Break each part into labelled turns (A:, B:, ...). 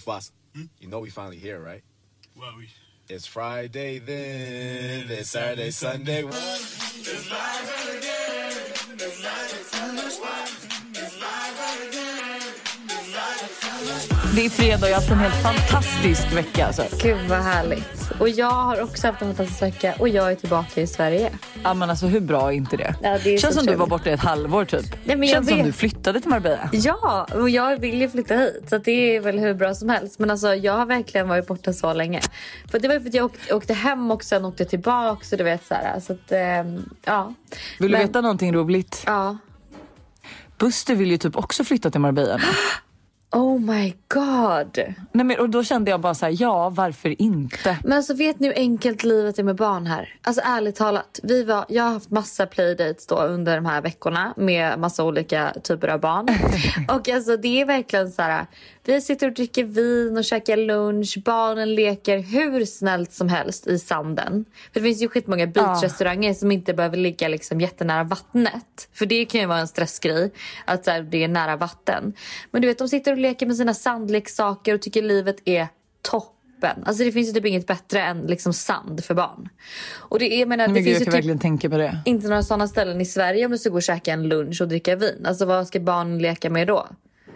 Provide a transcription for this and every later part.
A: Boss, you know we finally here, right?
B: Well,
A: It's Friday then, it's Saturday, Sunday. It's live again, it's Saturday, Sunday. It's live again, it's Saturday, Sunday.
C: Det är fredag och jag har haft en helt fantastisk vecka alltså.
D: Gud vad härligt. Och jag har också haft en fantastisk vecka och jag är tillbaka i Sverige.
C: Ja men alltså hur bra är inte det?
D: Ja, det är
C: känns som
D: trevligt.
C: du var borta i ett halvår typ.
D: Nej, men
C: känns
D: jag
C: som
D: vet.
C: du flyttade till Marbella.
D: Ja, och jag vill ju flytta hit. Så att det är väl hur bra som helst. Men alltså jag har verkligen varit borta så länge. För det var för att jag åkte hem och sen åkte tillbaka. Så du vet så här. Så att, ja.
C: Vill du veta någonting roligt?
D: Ja.
C: Buster vill ju typ också flytta till Marbella.
D: Oh my god.
C: Nej, men, och då kände jag bara så här, ja varför inte?
D: Men alltså vet ni hur enkelt livet är med barn här? Alltså ärligt talat, jag har haft massa playdates då under de här veckorna med massa olika typer av barn. Och alltså det är verkligen så här, vi sitter och dricker vin och käkar lunch, barnen leker hur snällt som helst i sanden. För det finns ju skitmånga beachrestauranger som inte behöver ligga liksom jättenära vattnet. För det kan ju vara en stressgrej att så här, det är nära vatten. Men du vet, de sitter och leker med sina sandleksaker och tycker livet är toppen. Alltså det finns ju typ inget bättre än liksom sand för barn. Och det är, det finns
C: jag
D: ju
C: kan
D: typ
C: verkligen tänka på det.
D: inte några sådana ställen i Sverige om du ska gå och käka en lunch och dricka vin. Alltså vad ska barn leka med då?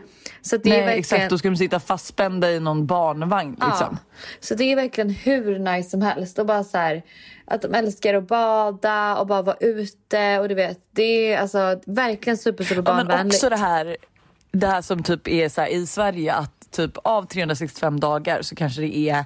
D: Så det är verkligen...
C: exakt, då ska de sitta fastspända i någon barnvagn liksom.
D: Ja. Så det är verkligen hur nice som helst. Och bara så här, att de älskar att bada och bara vara ute. Och du vet, det är alltså verkligen super barnvänligt.
C: Men också det här som typ är så här, i Sverige att typ av 365 dagar så kanske det är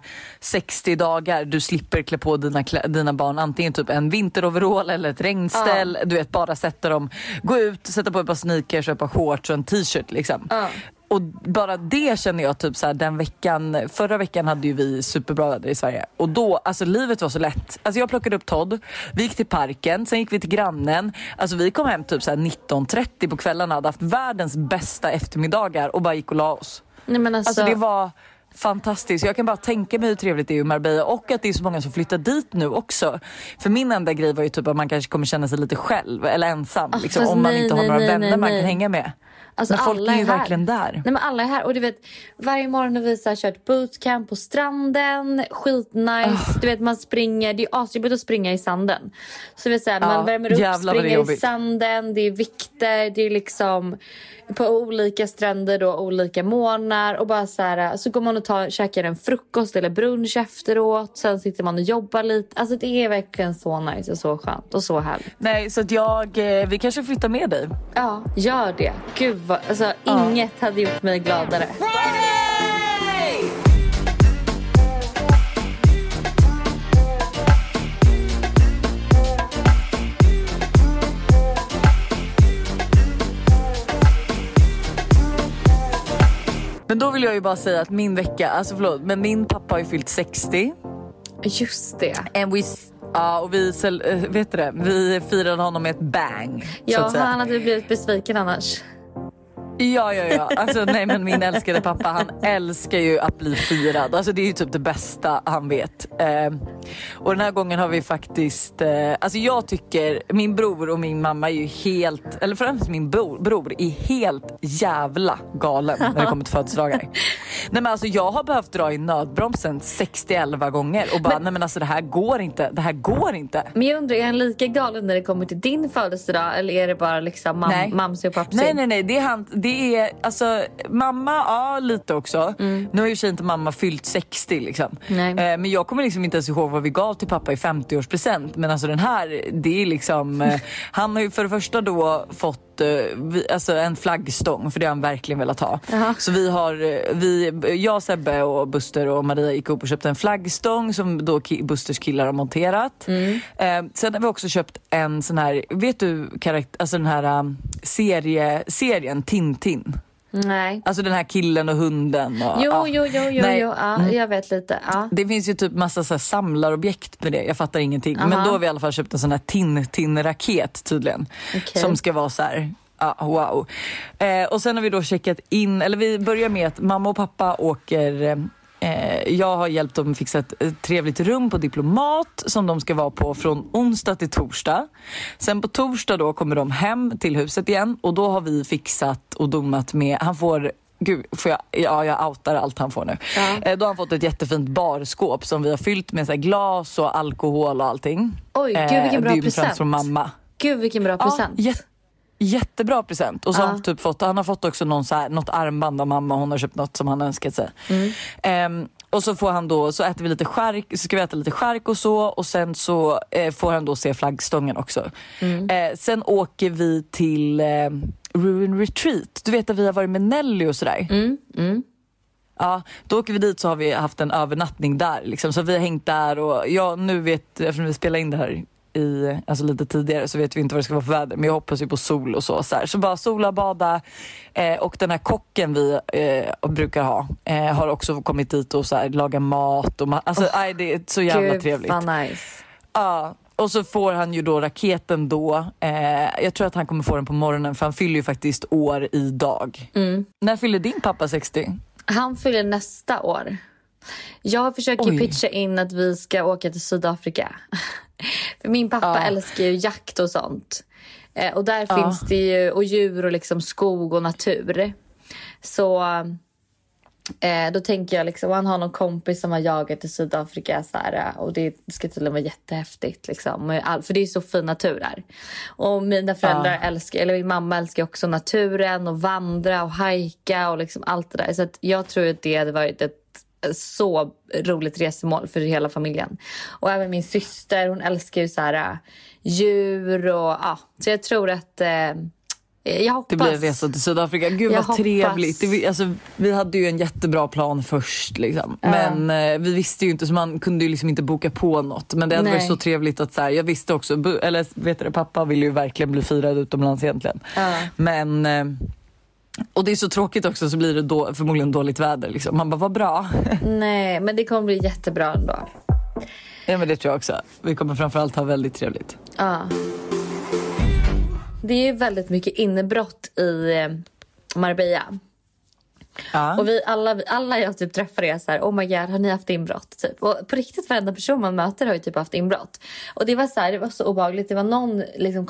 C: 60 dagar du slipper klä på dina barn antingen typ en vinteroverall eller ett regnställ. Du vet, bara sätta dem, gå ut, sätta på ett par sneakers och ett par shorts och en t-shirt liksom. Och bara det känner jag typ så här, den veckan, förra veckan hade ju vi superbra väder i Sverige. Och då, alltså livet var så lätt. Alltså jag plockade upp Todd, vi gick till parken, sen gick vi till grannen. Alltså vi kom hem typ så här 19:30 på kvällarna, hade haft världens bästa eftermiddagar och bara gick och la oss.
D: Nej, men alltså
C: det var fantastiskt. Jag kan bara tänka mig hur trevligt det är i Marbella och att det är så många som flyttar dit nu också. För min enda grej var ju typ att man kanske kommer känna sig lite själv eller ensam liksom, om man inte har några vänner man kan hänga med.
D: Alltså,
C: men folk
D: alla
C: är ju
D: här.
C: verkligen där.
D: Nej, men alla är här. Och du vet, varje morgon när vi så här kört bootcamp på stranden, skitnice. Du vet, man springer, det är asjobbigt att springa i sanden. Så vi säger, man värmer upp, springer i sanden, det är vikter, det är liksom på olika stränder då, olika månader. Och bara så här, så går man och käkar en frukost eller brunch efteråt. Sen sitter man och jobbar lite. Alltså det är verkligen så nice och så skönt och så härligt.
C: Nej, så att vi kanske flyttar med dig.
D: Ja, gör det. Gud vad, alltså inget hade gjort mig gladare.
C: Men då vill jag ju bara säga att min vecka, alltså förlåt, men min pappa har ju fyllt 60.
D: Just det.
C: Och vi firade honom med ett bang.
D: Ja,
C: så att säga.
D: han hade blivit besviken annars.
C: Ja. Alltså nej, men min älskade pappa, han älskar ju att bli firad. Alltså det är ju typ det bästa han vet. Och den här gången har vi faktiskt alltså jag tycker min bror och min mamma är ju helt, eller främst min bror är helt jävla galen när det kommer till födelsedagar. Nej men alltså jag har behövt dra i nödbromsen 60-11 gånger och bara nej men alltså det här går inte.
D: Men jag undrar, är han lika galen när det kommer till din födelsedag eller är det bara liksom mamsi och papsi?
C: Nej, det är alltså mamma, lite också. Nu har ju inte mamma fyllt 60 liksom. Men jag kommer liksom inte ens ihåg vad vi gav till pappa i 50-årspresent. Men alltså den här, det är liksom han har ju för det första då fått alltså en flaggstång, för det har han verkligen velat ha. Så jag, Sebbe och Buster och Maria gick upp och köpte en flaggstång som då Busters killar har monterat. Sen har vi också köpt en sån här, vet du, alltså den här serien Tintin.
D: Nej.
C: Alltså den här killen och hunden och,
D: Jo, jag vet lite.
C: Det finns ju typ massa så här samlarobjekt med det. Jag fattar ingenting. Men då har vi i alla fall köpt en sån här Tintin-raket tydligen. Som ska vara så här, wow. Och sen har vi då checkat in, eller vi börjar med att mamma och pappa åker Jag har hjälpt dem fixa ett trevligt rum på Diplomat som de ska vara på från onsdag till torsdag. Sen på torsdag då kommer de hem till huset igen och då har vi fixat och domat med, han får gud, jag outar allt han får nu.
D: Ja.
C: Då har han fått ett jättefint barskåp som vi har fyllt med så här glas och alkohol och allting.
D: Oj, gud vilken bra
C: det är
D: present.
C: främst från mamma.
D: Gud vilken bra present.
C: Jättebra present. Och så har han har fått också något armband av mamma. Hon har köpt något som han önskat sig. Och så får han då, så äter vi lite skärk, så ska vi äta lite skärk och så. Och sen så får han då se flaggstången också. Sen åker vi till Ruin Retreat. Du vet att vi har varit med Nelly och sådär. Ja, då åker vi dit, så har vi haft en övernattning där liksom. Så vi har hängt där och nu vet, eftersom vi spelar in det här alltså lite tidigare, så vet vi inte vad det ska vara för väder, men jag hoppas ju på sol och så här. Så bara sola, bada, och den här kocken vi brukar ha har också kommit dit och så här, laga mat och alltså det är så jävla trevligt.
D: Gud vad nice.
C: Ja, och så får han ju då raketen då. Jag tror att han kommer få den på morgonen, för han fyller ju faktiskt år idag. När fyller din pappa 60?
D: Han fyller nästa år. Jag försöker pitcha in att vi ska åka till Sydafrika. För min pappa älskar ju jakt och sånt. Och där finns det ju och djur och liksom skog och natur. Så då tänker jag liksom, han har någon kompis som har jagat i Sydafrika så här, och det ska tydligen vara jättehäftigt liksom, för det är så fin natur där. Och mina föräldrar älskar, eller min mamma älskar också naturen och vandra och hajka och liksom allt det där. Så att jag tror att det hade varit ett så roligt resemål för hela familjen. Och även min syster, hon älskar ju så här djur och så jag tror att jag hoppas.
C: Det blir en resa till Sydafrika. Gud vad trevligt. Vi hade ju en jättebra plan först liksom. Men vi visste ju inte, så man kunde ju liksom inte boka på något. Men det hade varit så trevligt att så här, jag visste också, eller vet du, pappa ville ju verkligen bli firad utomlands egentligen. Men och det är så tråkigt också, så blir det då förmodligen dåligt väder liksom. Man bara, vad bra.
D: Nej, men det kommer bli jättebra ändå.
C: Ja, men det tror jag också. Vi kommer framförallt ha väldigt trevligt.
D: Ja. Det är ju väldigt mycket innebrott i Marbella. Och vi alla jag typ träffar är så här, oh my god, har ni haft inbrott typ? Och på riktigt, varenda person man möter har ju typ haft inbrott. Och det var så här, det var så obehagligt. Det var någon liksom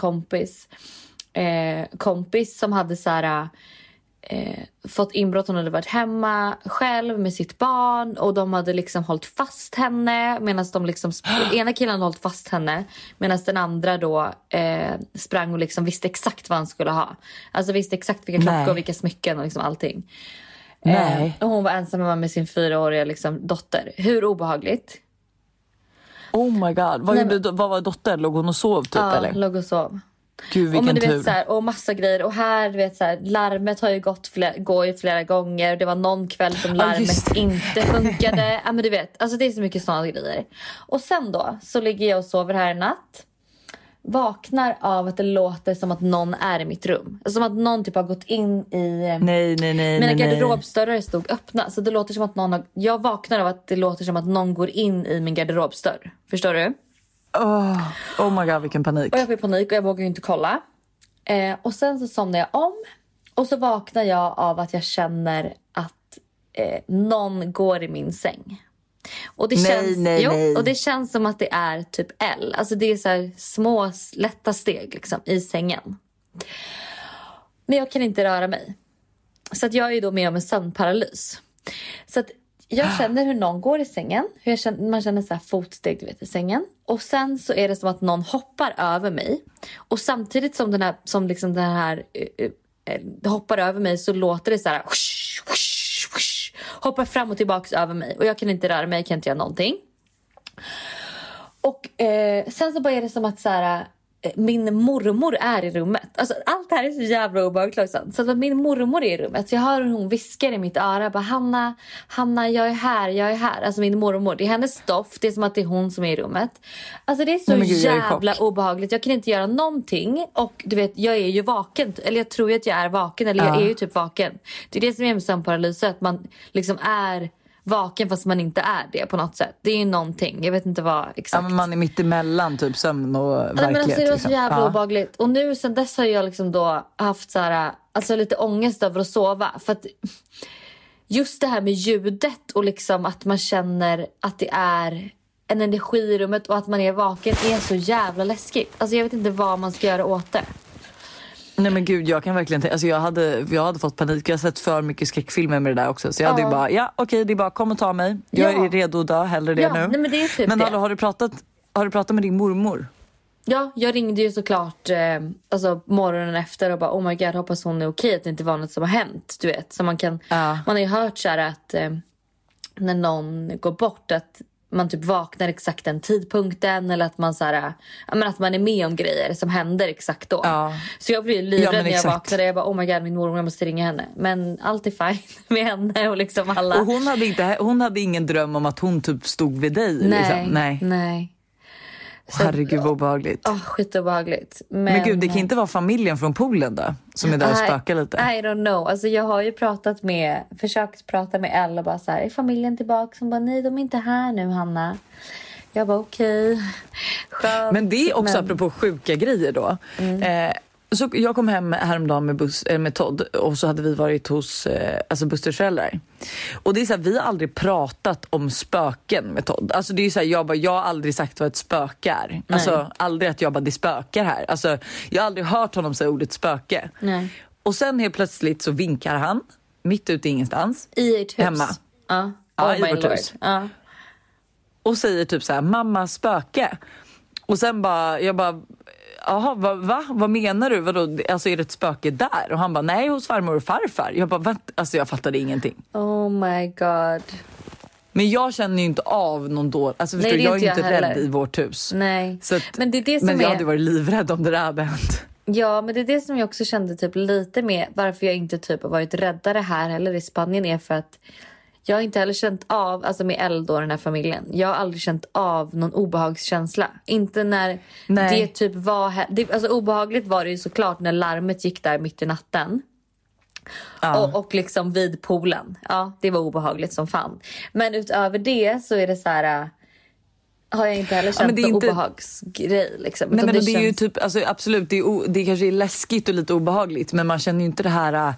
D: kompis som hade så här fått inbrott. Hon hade varit hemma själv med sitt barn och de hade liksom hållit fast henne medan de liksom ena killen hade hållit fast henne medan den andra då sprang och liksom visste exakt vad han skulle ha. Alltså visste exakt vilka klockor och vilka smycken och liksom allting. Och hon var ensam med sin 4-åriga liksom dotter. Hur obehagligt?
C: Oh my god. Vad var dottern? Låg hon och sov typ eller?
D: Ja, låg och sov.
C: Gud, vilken
D: och, men, du
C: tur.
D: vet, så här, och massa grejer. Och här, du vet, så här, larmet har ju går ju flera gånger. Det var någon kväll som larmet inte funkade. Ja, men du vet, alltså det är så mycket sådana grejer. Och sen då så ligger jag och sover här en natt. Vaknar av att det låter som att någon är i mitt rum. Som att någon typ har gått in i... Mina garderobsdörrar stod öppna. Så det låter som att någon har... Jag vaknar av att det låter som att någon går in i min garderobsdörr. Förstår du?
C: Oh my god, vilken panik.
D: Och jag får panik och jag vågar ju inte kolla. Och sen så somnar jag om. Och så vaknar jag av att jag känner att någon går i min säng. Och det känns, och det känns som att det är typ L. Alltså det är så här små lätta steg liksom i sängen. Men jag kan inte röra mig. Så att jag är ju då med om en sömnparalys. Så att jag känner hur någon går i sängen. Man känner så här fotsteg, du vet, i sängen. Och sen så är det som att någon hoppar över mig. Och samtidigt som den här hoppar över mig så låter det så här whoosh, whoosh, whoosh, hoppar fram och tillbaka över mig. Och jag kan inte röra mig, jag kan inte göra någonting. Och sen så bara är det som att så här, min mormor är i rummet. Alltså allt det här är så jävla obehagligt. Så att min mormor är i rummet. Så jag hör hur hon viskar i mitt öra. Bara, Hanna, jag är här. Alltså min mormor. Det är hennes doft. Det är som att det är hon som är i rummet. Alltså det är så jävla obehagligt. Jag kan inte göra någonting. Och du vet, jag är ju vaken. Eller jag tror att jag är vaken. Eller jag är ju typ vaken. Det är det som är med sömnparalys. Att man liksom är vaken fast man inte är det på något sätt. Det är ju någonting, jag vet inte vad exakt.
C: Ja, men man är mitt emellan typ sömn och verklighet.
D: Men alltså, det var så jävla
C: liksom
D: obehagligt. Och nu sen dess har jag liksom då haft så här, alltså lite ångest över att sova. För att just det här med ljudet och liksom att man känner att det är en energi i rummet och att man är vaken är så jävla läskigt. Alltså jag vet inte vad man ska göra åt det.
C: Nej men gud, jag kan verkligen alltså jag hade fått panik. Jag har sett för mycket skräckfilmer med det där också. Så jag hade ju bara, okej, det är bara kom och ta mig. Jag är redo att dö, hellre det nu.
D: Nej, men det är typ
C: men har du pratat med din mormor?
D: Ja, jag ringde ju såklart alltså morgonen efter och bara oh my god, hoppas hon är okej, att det inte var något som har hänt, du vet. Så man har ju hört så här att när någon går bort att man typ vaknar exakt den tidpunkten, eller att man så här, att man är med om grejer som händer exakt då. Ja. Så jag blev livrädd när jag vaknade. Jag bara oh my god, min mormor, jag måste ringa henne. Men allt är fine med henne och liksom alla.
C: Och hon hade ingen dröm om att hon typ stod vid dig?
D: Nej.
C: Herregud vad obehagligt.
D: Skitobehagligt.
C: Men gud, det kan inte vara familjen från Polen då som är där och spökar lite.
D: I don't know. Alltså jag har ju försökt prata med Elle och bara så här, är familjen tillbaka? Som bara, nej, de är inte här nu, Hanna. Jag bara okej.
C: Men det är också apropå sjuka grejer då. Så jag kom hem häromdagen med Todd, och så hade vi varit hos Busters föräldrar. Och det är så här, vi har aldrig pratat om spöken med Todd. Alltså det är så här, jag har aldrig sagt vad ett spöke är. Nej. Alltså aldrig att jag bara, det spökar här. Alltså jag har aldrig hört honom säga ordet spöke.
D: Nej.
C: Och sen helt plötsligt så vinkar han mitt ute ingenstans.
D: I ert hus?
C: Hemma.
D: Ja,
C: i vårt hus. Och säger typ så här, mamma spöke. Och sen jag bara jaha, vad menar du? Vadå? Alltså är det ett spöke där? Och han bara, nej, hos farmor och farfar. Jag bara, alltså jag fattade ingenting.
D: Oh my god.
C: Men jag känner ju inte av någon då. Alltså förstår du, jag är ju inte rädd i vårt hus.
D: Nej.
C: Så att,
D: men det är det som
C: jag hade varit livrädd om det där hade hänt.
D: Ja, men det är det som jag också kände typ lite med varför jag inte typ har varit räddare här heller i Spanien, är för att jag har inte heller känt av, alltså med eld och den här familjen, jag har aldrig känt av någon obehagskänsla. Inte när det typ var alltså obehagligt var det ju såklart när larmet gick där mitt i natten. Och liksom vid poolen. Ja, det var obehagligt som fan. Men utöver det så är det så här, har jag inte heller känt en obehagsgrej liksom.
C: Nej, men det är ju typ, alltså absolut, det kanske är läskigt och lite obehagligt, men man känner ju inte det här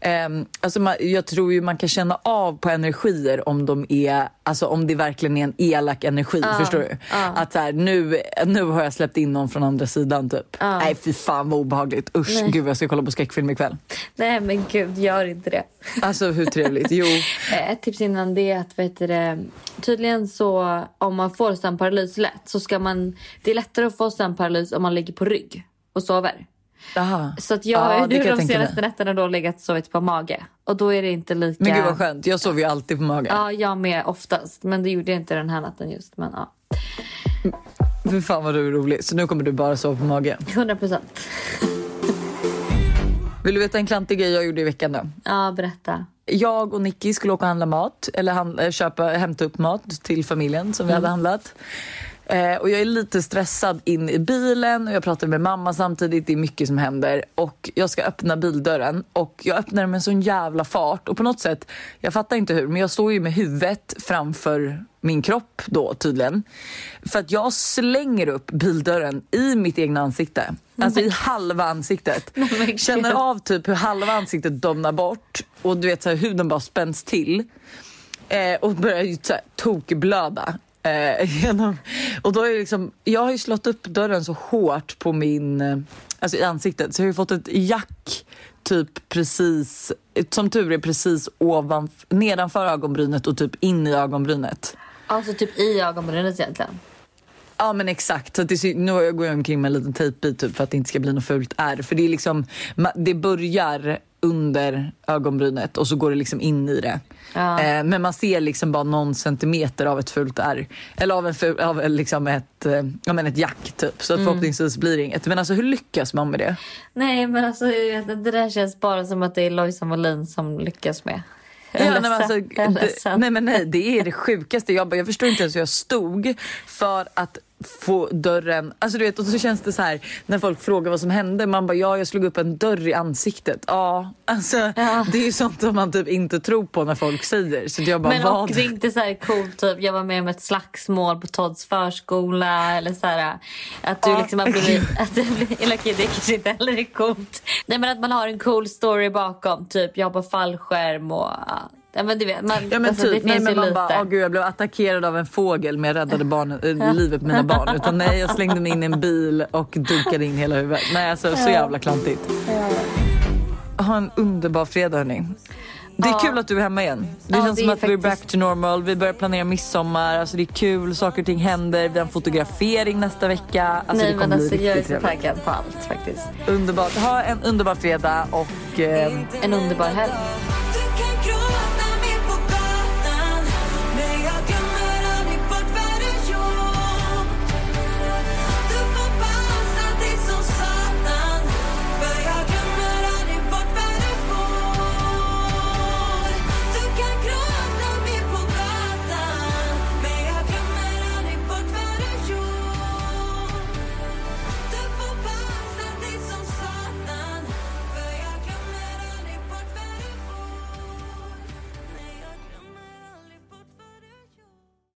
C: jag tror ju man kan känna av på energier om de är, alltså om det verkligen är en elak energi, förstår du? Att så här, nu har jag släppt in någon från andra sidan typ. Nej, fy fan vad obehagligt. Usch, gud, jag ska kolla på skräckfilm ikväll. Nej, men gud, gör inte det. Alltså hur trevligt, jo. Ett tips innan det är att, tydligen så om man får sömnparalys lätt så ska det är lättare att få sömnparalys om man ligger på rygg och sover. Aha. Så att jag har ju de senaste nätterna då legat och sovit på mage. Och då är det inte lika... Men gud vad skönt, jag sover ju alltid på mage. Ja, jag med oftast. Men det gjorde jag inte den här natten just. Men ja. För fan vad du är rolig. Så nu kommer du bara sova på mage. 100%. Vill du veta en klantig grej jag gjorde i veckan då? Ja, berätta. Jag och Nicky skulle åka och handla mat. Eller hämta upp mat till familjen som vi hade handlat. Och jag är lite stressad in i bilen. Och jag pratar med mamma samtidigt. Det är mycket som händer. Och jag ska öppna bildörren. Och jag öppnar med en sån jävla fart. Och på något sätt, jag fattar inte hur, men jag står ju med huvudet framför min kropp då tydligen. För att jag slänger upp bildörren i mitt egna ansikte. Alltså i halva ansiktet. Känner av typ hur halva ansiktet domnar bort. Och du vet så här, huden bara spänns till. Och börjar ju så här tokblöda. Och då är liksom, jag har ju slått upp dörren så hårt på min, alltså i ansiktet, så jag har ju fått ett jack typ precis, som tur är precis nedanför ögonbrynet och typ in i ögonbrynet. Alltså typ i ögonbrynet egentligen. Ja men exakt, så att nu går jag omkring med en liten tejpbit typ för att det inte ska bli något fult ärr. För det är liksom, det börjar under ögonbrynet och så går det liksom in i det. Ja. Men man ser liksom bara någon centimeter av ett fult ärr. Eller av liksom ett jack typ. Så att förhoppningsvis blir det inget. Men alltså hur lyckas man med det? Nej men alltså det där känns bara som att det är Lojsan Wallin som lyckas med. Ja, nej, det är det sjukaste. Jag förstår inte ens hur jag stod för att få dörren, alltså du vet, och så känns det så här när folk frågar vad som hände, man bara jag slog upp en dörr i ansiktet. Ja, alltså det är ju sånt som man typ inte tror på när folk säger. Så jag bara, men och det är inte så här coolt typ, jag var med om ett slagsmål på Todds förskola eller så här att du liksom har blivit eller okej, det kanske inte heller är coolt. Nej men att man har en cool story bakom, typ jag på fallskärm och
D: Ja men du vet,
C: Ja men
D: alltså,
C: typ,
D: det finns
C: nej men
D: ju
C: man
D: lite.
C: bara, gud jag blev attackerad av en fågel men jag räddade livet på mina barn. Utan nej, jag slängde mig in i en bil och dukade in hela huvudet. Nej alltså så jävla klantigt. Ha en underbar fredag hörni. Det är kul att du är hemma igen. Det känns som att vi är back to normal. Vi börjar planera midsommar. Alltså det är kul, saker och ting händer. Vi har en fotografering nästa vecka. Alltså
D: Nej
C: det
D: men alltså jag är så
C: trevligt.
D: taggad på allt faktiskt.
C: Underbart. Ha en underbar fredag och
D: En underbar helg.